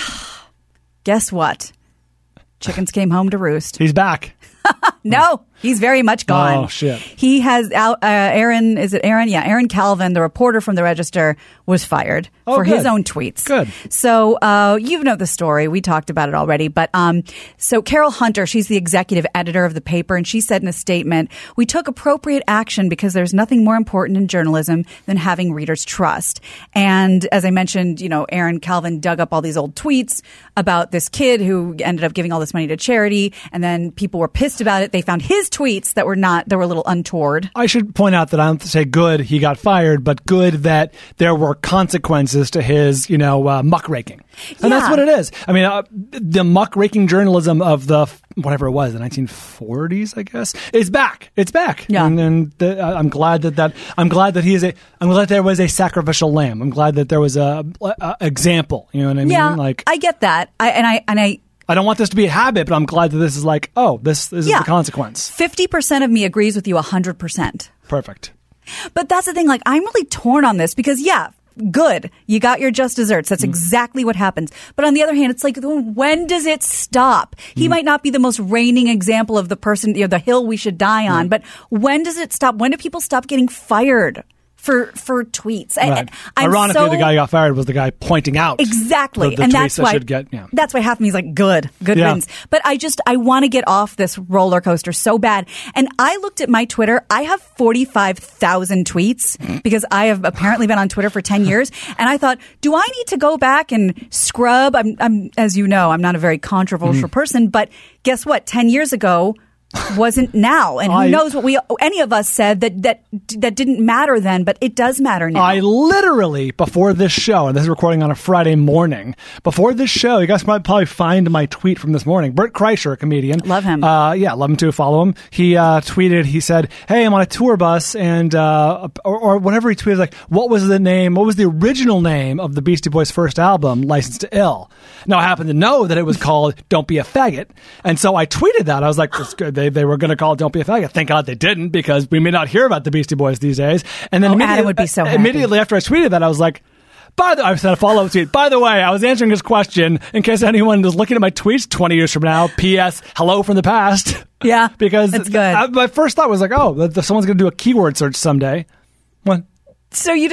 guess what? Chickens came home to roost. He's back. No, he's very much gone. Oh, shit. He has Aaron. Is it Aaron? Yeah, Aaron Calvin, the reporter from the Register, was fired for his good. own tweets. Good. So you know the story. We talked about it already. But so Carol Hunter, she's the executive editor of the paper, and she said in a statement, "We took appropriate action because there's nothing more important in journalism than having readers' trust." And as I mentioned, Aaron Calvin dug up all these old tweets about this kid who ended up giving all this money to charity, and then people were pissed about it. They found his tweets that were a little untoward. I should point out that I don't say good he got fired, but good that there were consequences to his, muckraking. And that's Yeah. what it is. I mean, the muckraking journalism of the whatever it was, the 1940s, I guess, is back. It's back. Yeah. And I'm glad that I'm glad that I'm glad there was a sacrificial lamb. I'm glad that there was a example. You know what I mean? Yeah, Like, I get that. I don't want this to be a habit, but I'm glad that this is like, this is the consequence. 50% of me agrees with you 100%. Perfect. But that's the thing. Like, I'm really torn on this because, yeah, good. You got your just desserts. That's exactly what happens. But on the other hand, it's like, when does it stop? He might not be the most reigning example of the person, the hill we should die on. But when does it stop? When do people stop getting fired for tweets? Right. Ironically, the guy who got fired was the guy pointing out exactly, the and tweets that's that why should get, yeah. that's why half of me is like, good Yeah. wins. But I want to get off this roller coaster so bad. And I looked at my Twitter. I have 45,000 tweets because I have apparently been on Twitter for 10 years. And I thought, do I need to go back and scrub? I'm as you know, I'm not a very controversial person, but guess what? 10 years ago wasn't now, and who knows what any of us said that didn't matter then, but it does matter now. I literally, before this show, and this is recording on a Friday morning, before this show, you guys might probably find my tweet from this morning. Bert Kreischer, a comedian. Love him. Yeah, love him too. Follow him. He tweeted, he said, hey, I'm on a tour bus, and or whatever he tweeted, like, what was the original name of the Beastie Boys' first album, Licensed to Ill? Now, I happen to know that it was called Don't Be a Faggot, and so I tweeted that. I was like, that's good. They were going to call it Don't Be a Faggot. Thank God they didn't, because we may not hear about the Beastie Boys these days. And then Adam would be so happy. immediately after I tweeted that, I was like, I sent a follow-up tweet. By the way, I was answering his question in case anyone was looking at my tweets 20 years from now. P.S. Hello from the past. Yeah, because that's good. My first thought was like, someone's going to do a keyword search someday. What? So you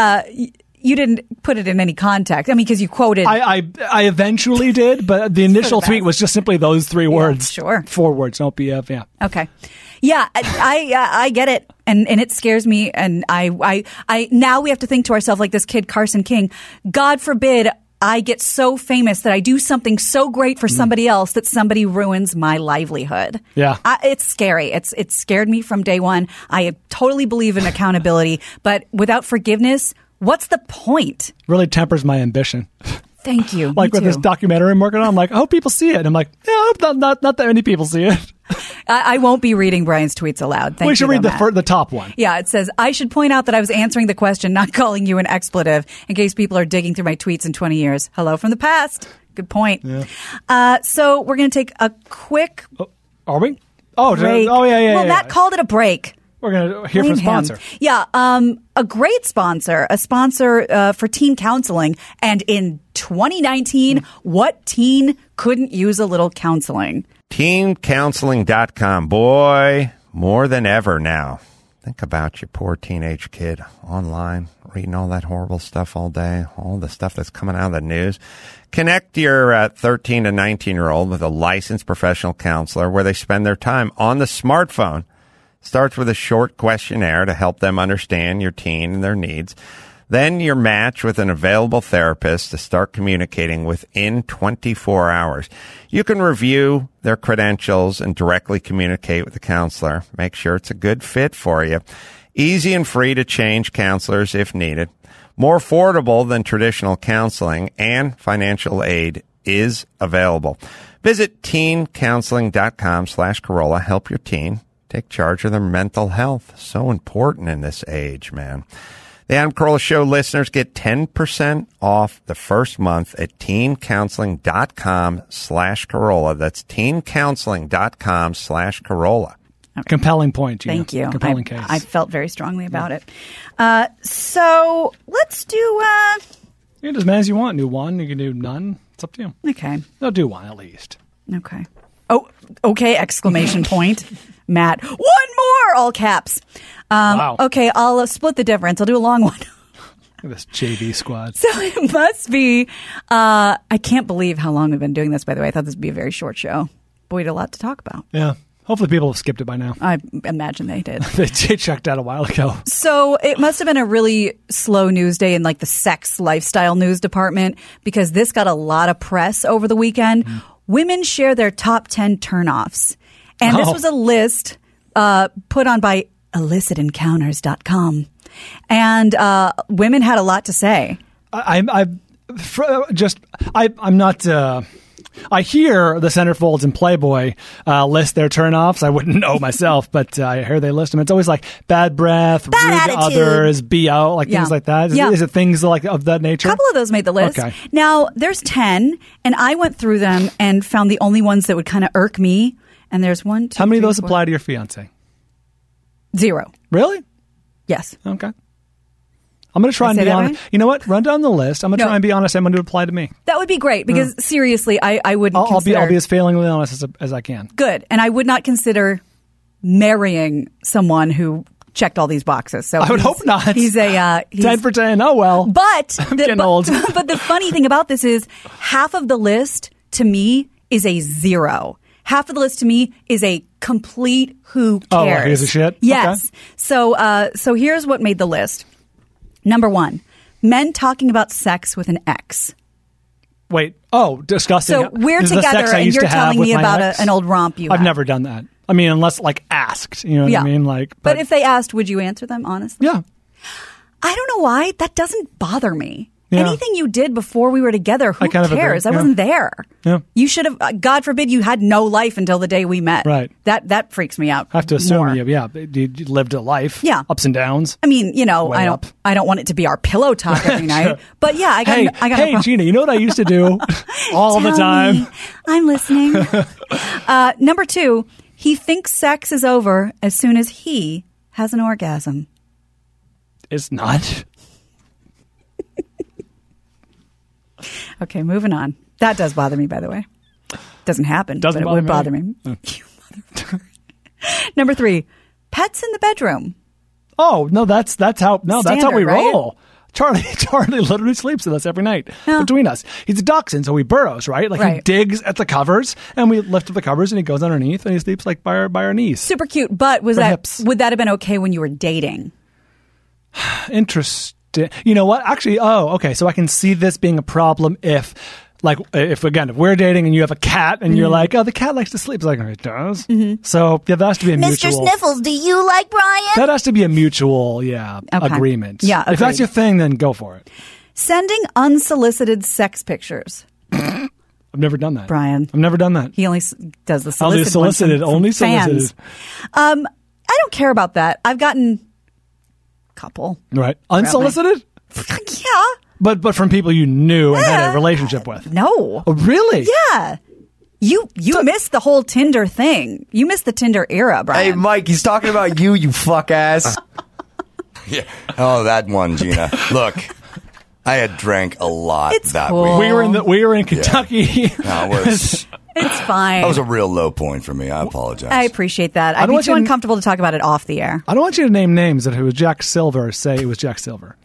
didn't put it in any context. I mean, because you quoted. I eventually did, but the initial tweet was just simply those three words. Sure. 4 words. Don't be a, yeah. Okay. Yeah, I get it. And it scares me. And I now we have to think to ourselves like this kid, Carson King, God forbid I get so famous that I do something so great for somebody else that somebody ruins my livelihood. Yeah. It's scary. It scared me from day one. I totally believe in accountability, but without forgiveness, what's the point? Really tempers my ambition. Thank you. Like Me with this too. documentary I'm working on, I'm like, I hope people see it. And I'm like, yeah, I hope not that many people see it. I won't be reading Brian's tweets aloud. Thank We you, should read though, Matt. the top one. Yeah, it says, I should point out that I was answering the question, not calling you an expletive, in case people are digging through my tweets in 20 years. Hello from the past. Good point. Yeah. So we're going to take a quick... Are we? Oh, break. oh yeah. Well, yeah, Matt yeah. called it a break. We're going to hear from a Blame him. sponsor. Yeah, a great sponsor, a sponsor for teen counseling. And in 2019, what teen couldn't use a little counseling? TeenCounseling.com. Boy, more than ever now. Think about your poor teenage kid online, reading all that horrible stuff all day, all the stuff that's coming out of the news. Connect your 13 to 19-year-old with a licensed professional counselor where they spend their time on the smartphone. Starts with a short questionnaire to help them understand your teen and their needs. Then you're matched with an available therapist to start communicating within 24 hours. You can review their credentials and directly communicate with the counselor. Make sure it's a good fit for you. Easy and free to change counselors if needed. More affordable than traditional counseling, and financial aid is available. Visit teencounseling.com/Corolla. Help your teen take charge of their mental health. So important in this age, man. The Adam Carolla Show listeners get 10% off the first month at teencounseling.com/Corolla. That's teencounseling.com/Corolla. Compelling point. Gina. Thank you. Compelling case. I felt very strongly about it. So let's do. You can do as many as you want. Do one. You can do none. It's up to you. Okay. No, do one at least. Okay. Oh, okay! Exclamation point. Matt, one more, all caps. Wow. Okay, I'll split the difference. I'll do a long one. Look at this JV squad. So it must be, I can't believe how long we've been doing this, by the way. I thought this would be a very short show. Boy, we had a lot to talk about. Yeah. Hopefully people have skipped it by now. I imagine they did. They checked out a while ago. So it must have been a really slow news day in like the sex lifestyle news department, because this got a lot of press over the weekend. Women share their top 10 turnoffs. And this was a list put on by illicitencounters.com. And women had a lot to say. I'm not. I hear the centerfolds and Playboy list their turnoffs. I wouldn't know myself, but I hear they list them. It's always like bad breath, rude to others, BO, like things like that. Is it things like of that nature? A couple of those made the list. Okay. Now, there's 10, and I went through them and found the only ones that would kind of irk me. And there's 1, 2, How many 3, of those 4. apply to your fiance? 0. Really? Yes. Okay. I'm going to try and say be that honest. right? You know what? Run down the list. I'm going to No. try and be honest. I'm going to apply to me. That would be great, because seriously, I wouldn't I'll consider... be as failingly honest as I can. Good. And I would not consider marrying someone who checked all these boxes. So I would hope not. He's a... 10 for 10. Oh, well. But getting old. But the funny thing about this is half of the list to me is a 0. Half of the list to me is a complete who cares. Oh, well, here's a shit? Yes. Okay. So here's what made the list. Number 1, men talking about sex with an ex. Wait. Oh, disgusting. So we're This is the together sex I and used you're to have telling with me my about ex? an old romp you I've had. never done that. I mean, unless like asked. You know what I mean? Like, but if they asked, would you answer them honestly? yeah. I don't know why. That doesn't bother me. Yeah. Anything you did before we were together, who I kind of cares? agree. I wasn't there. Yeah. You should have, God forbid, you had no life until the day we met. Right. That freaks me out. I have to assume more. you lived a life. Yeah. Ups and downs. I mean, Way I up. don't want it to be our pillow talk every night. But yeah, I got Hey, no problem. Gina, you know what I used to do all the Tell time? me. I'm listening. Number 2, he thinks sex is over as soon as he has an orgasm. It's not. Okay, moving on. That does bother me, by the way. Doesn't happen, Doesn't but it would bother bother me. me. You motherfucker. Number 3, pets in the bedroom. Oh no, that's how we Standard, right? roll. Charlie literally sleeps with us every night between us. He's a dachshund, so he burrows, right? Like he Right. digs at the covers, and we lift up the covers, and he goes underneath, and he sleeps like by our knees. Super cute, but For hips. would that have been okay when you were dating? Interesting. You know what? Actually, okay. So I can see this being a problem if we're dating and you have a cat and you're like, oh, the cat likes to sleep. It's like, it does. Mm-hmm. So yeah, that has to be a mutual. Mr. Sniffles, do you like Brian? That has to be a mutual, agreement. Yeah, if that's agreed. your thing, then go for it. Sending unsolicited sex pictures. I've never done that, Brian. I've never done that. He only does the I'll do solicited ones solicited, from only fans. solicited. I don't care about that. I've gotten a couple. Right, unsolicited, Yeah. but from people you knew and had a relationship with. No. Oh, really? Yeah. You missed the whole Tinder thing. You missed the Tinder era, Brian. Hey, Mike, he's talking about you fuck ass. Yeah. Oh, that one, Gina. Look, I had drank a lot It's that cool. week. We were in Kentucky. No, it was, It's fine. that was a real low point for me. I apologize. I appreciate that. I'd don't be want too you to- uncomfortable to talk about it off the air. I don't want you to name names. If it was Jack Silver, say it was Jack Silver.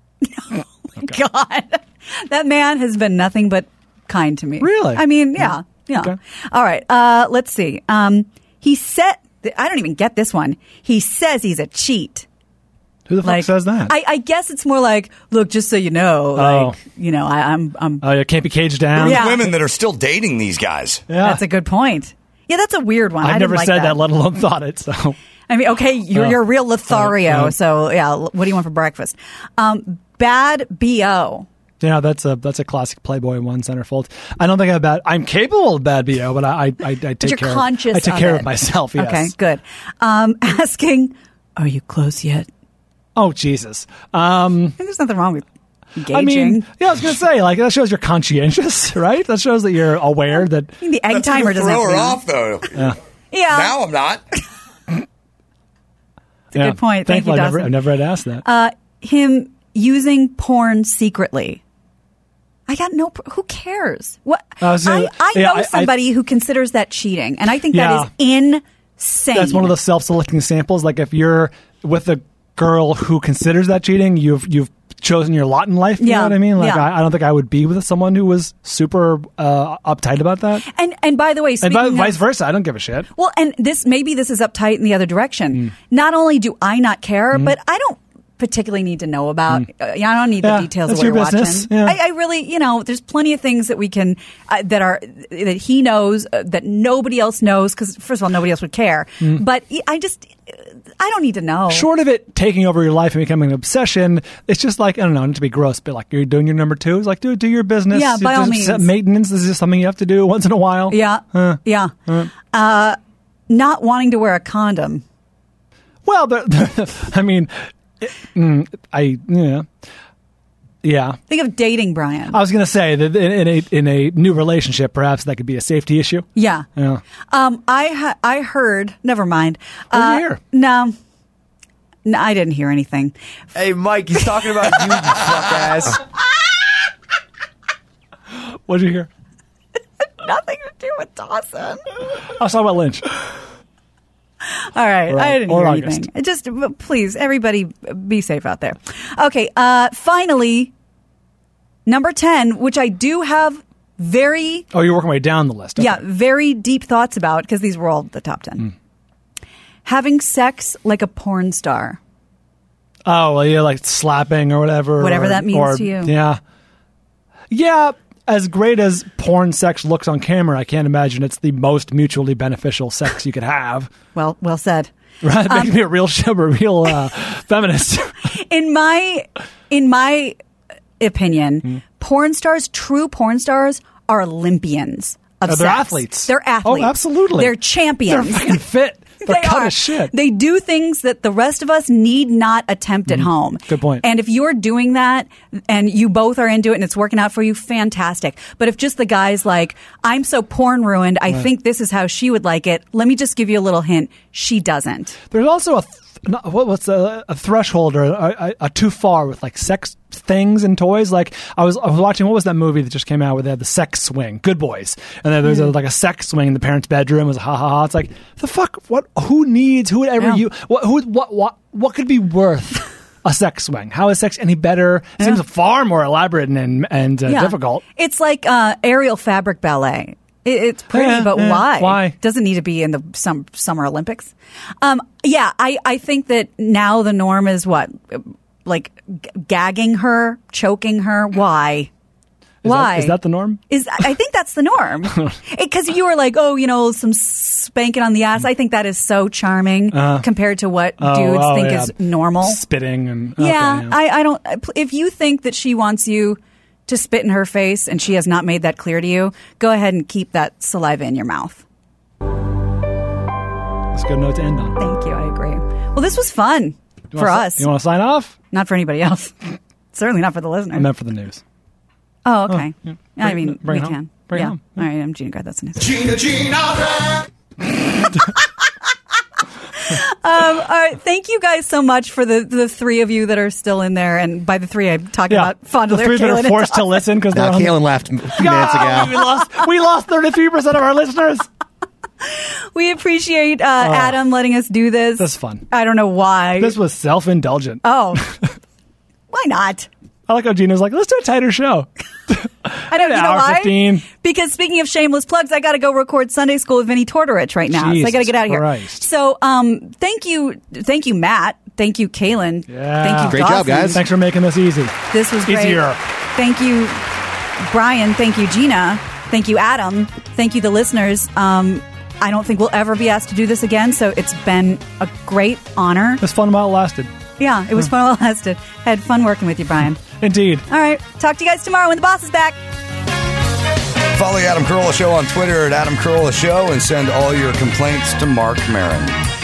God, that man has been nothing but kind to me. Really? I mean, yeah. Okay. All right. Let's see. He said, I don't even get this one. He says he's a cheat. Who the fuck says that? I guess it's more like, look, just so you know, I'm. Oh, you can't be caged down. Yeah. Women that are still dating these guys. Yeah. That's a good point. Yeah, that's a weird one. I've I didn't never like said that, let alone thought it. So I mean, okay, you're a real Lothario. So yeah, what do you want for breakfast? Bad BO. yeah, that's a classic Playboy one centerfold. I don't think I'm capable of bad BO, but I take you're care. conscious I take of care it. of myself. Yes. Okay, good. Asking, are you close yet? Oh Jesus. I think there's nothing wrong with engaging. I mean, yeah, I was gonna say like that shows you're conscientious, right? That shows that you're aware that. I mean, the egg That's timer gonna doesn't throw have her to off, though. Yeah, Now I'm not. It's a good point. Thank you, I've Dawson. never had asked that. Him using porn secretly. I got no. Who cares? What? I know somebody who considers that cheating, and I think that is insane. That's one of those self-selecting samples. Like if you're with a girl who considers that cheating, you've chosen your lot in life. You know what I mean? Like I don't think I would be with someone who was super uptight about that. And by the way, vice versa, I don't give a shit. Well, and this is uptight in the other direction. Not only do I not care, but I don't particularly need to know about. I don't need the details of that's what your you're business. watching. Yeah. I really, there's plenty of things that we can that he knows that nobody else knows. Because first of all, nobody else would care. But I don't need to know. Short of it taking over your life and becoming an obsession, it's just like, I don't know, not to be gross, but like you're doing your number two. It's like, do your business. Yeah, by all means. Maintenance is just something you have to do once in a while. Yeah. Not wanting to wear a condom. Well, I mean, yeah. Think of dating, Brian. I was going to say that in a new relationship, perhaps that could be a safety issue. Yeah. Yeah. I heard. Never mind. What did you hear? No, I didn't hear anything. Hey, Mike, he's talking about you fuck ass. What did you hear? Nothing to do with Dawson. I was talking about Lynch. All right, I didn't or hear August. anything. Just please, everybody, be safe out there. Okay. Finally, number 10, which I do have very. Oh, you're working way down the list. Okay. Yeah, very deep thoughts about, because these were all the top 10. Having sex like a porn star. Oh, well, yeah, like slapping or whatever. Whatever that means to you. Yeah. Yeah, as great as porn sex looks on camera, I can't imagine it's the most mutually beneficial sex you could have. Well said. Right? Make me a real feminist. In my opinion, true porn stars are Olympians of They're sex. athletes. They're athletes. Oh, absolutely. They're champions. They're fucking fit. They're cut are. as shit. They do things that the rest of us need not attempt at home. Good point. And if you're doing that and you both are into it and it's working out for you, fantastic. But if just the guy's like, I'm so porn ruined, I think this is how she would like it. Let me just give you a little hint. She doesn't. There's also what's a threshold or a too far with like sex things and toys. Like I was watching, what was that movie that just came out where they had the sex swing, Good Boys, and then there's like a sex swing in the parents' bedroom. It was ha ha ha. It's like the fuck. What? Who needs? Who would ever Yeah. you? What could be worth a sex swing? How is sex any better? It seems far more elaborate and difficult. It's like aerial fabric ballet. It's pretty, Yeah, but yeah. why? Why? Doesn't need to be in the Summer Olympics. I think that now the norm is what? Like gagging her, choking her. Why? Why? Is that the norm? I think that's the norm. Because you were like, some spanking on the ass. I think that is so charming compared to what dudes think is normal. Spitting and I don't. If you think that she wants you to spit in her face and she has not made that clear to you, go ahead and keep that saliva in your mouth. That's a good note to end on. Thank you. I agree. Well, this was fun for us. You want to sign off? Not for anybody else. Certainly not for the listeners. I meant for the news. Oh, okay. Yeah. I mean, Bring we it home. can. Bring it Yeah. on. All right, I'm Gina Grad. That's nice. Gina Grad. All right, thank you guys so much for the three of you that are still in there. And by the three, I'm talking Yeah, about Fond the three that Kaylin are forced to listen because they're Now, on the- Kaylin left a few minutes ago. we lost 33% of our listeners. We appreciate Adam letting us do this. That's fun. I don't know why. This was self-indulgent. Oh, why not? I like how Gina's like, let's do a tighter show. I don't. You know hour why? 15. Because speaking of shameless plugs, I got to go record Sunday School with Vinny Tortorich right now, so I Jesus got to get out of here. Christ. So, thank you, Matt. Thank you, Kaylin. Yeah. Thank you, Great job, Dawson. guys. Thanks for making this easy. This was great. Easier. Thank you, Brian. Thank you, Gina. Thank you, Adam. Thank you, the listeners. I don't think we'll ever be asked to do this again, so it's been a great honor. It's fun while it lasted. Yeah, it was fun while it lasted. Had fun working with you, Brian. Indeed. All right, talk to you guys tomorrow when the boss is back. Follow the Adam Carolla Show on Twitter at Adam Carolla Show and send all your complaints to Mark Maron.